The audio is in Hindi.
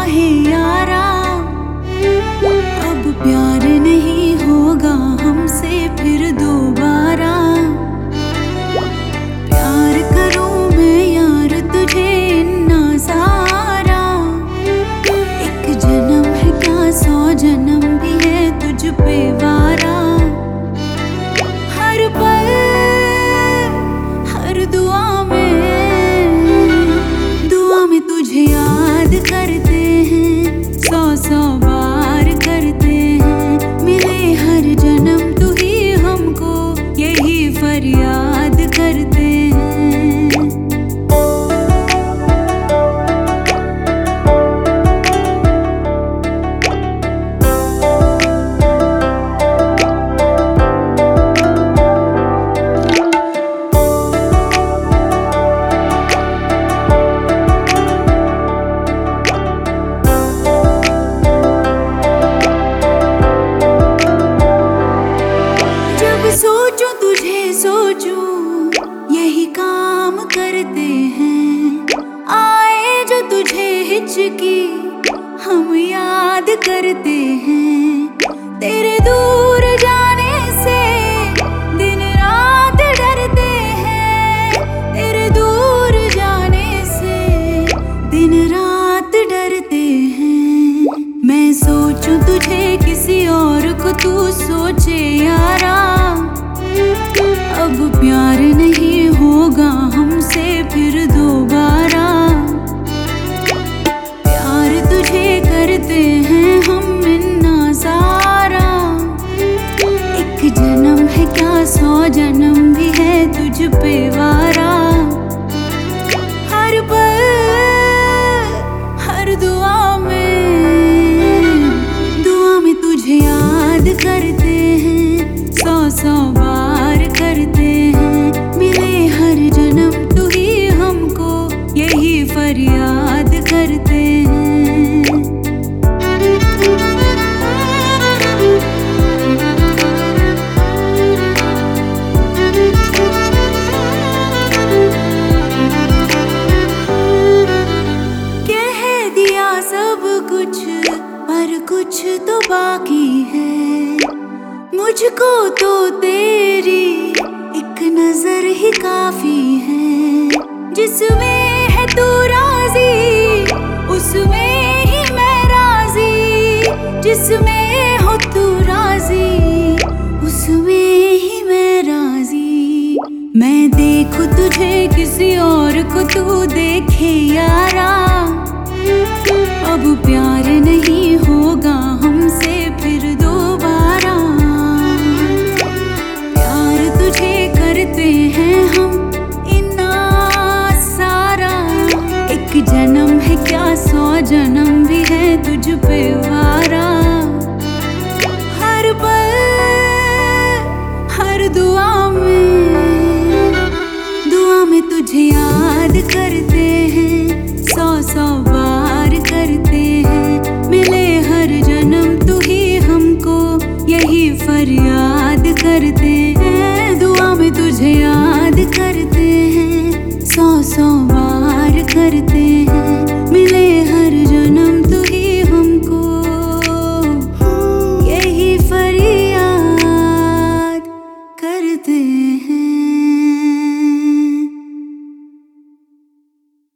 है यारा, अब प्यार नहीं होगा हमसे फिर दोबारा। प्यार करूं मैं यार तुझे इन्ना सारा, एक जन्म है क्या 100 जन्म भी है तुझ पे वारा। हर पल हर दुआ में तुझे याद करते हैं, 100 बार करते हैं। मिले हर जन्म तू ही हमको, यही फरियाद करते हैं। सोचूं तुझे सोचूं यही काम करते हैं। आए जो तुझे हिचकी हम याद करते हैं। तेरे दूर जाने से दिन रात डरते हैं। तेरे दूर जाने से दिन रात डरते हैं। मैं सोचूं तुझे किसी और को तू सोचे यारा, अब प्यार नहीं होगा हमसे फिर दोबारा। प्यार तुझे करते हैं हम इन्ना सारा, एक जन्म है क्या 100 जन्म भी है तुझ पे वारा। हर पल हर दुआ में तुझे याद करते हैं, 100 बार करते हैं। मिले हर जन्म तू ही हमको, यही फरियाद करते हैं। कह दिया सब कुछ पर कुछ तो बाकी है। मुझको तो तेरी एक नजर ही काफी है। जिसमें है तू राजी उसमें ही मैं राजी। जिसमें हो तू राजी उसमें ही मैं राजी। मैं देखूं तुझे किसी और को तू देखे यारा, अब प्यार नहीं होगा हमसे फिर दोबारा। प्यार तुझे करते हैं हम इन्ना सारा, एक जन्म है क्या 100 जन्म भी है तुझ पे वारा। हर पल हर दुआ में तुझे याद कर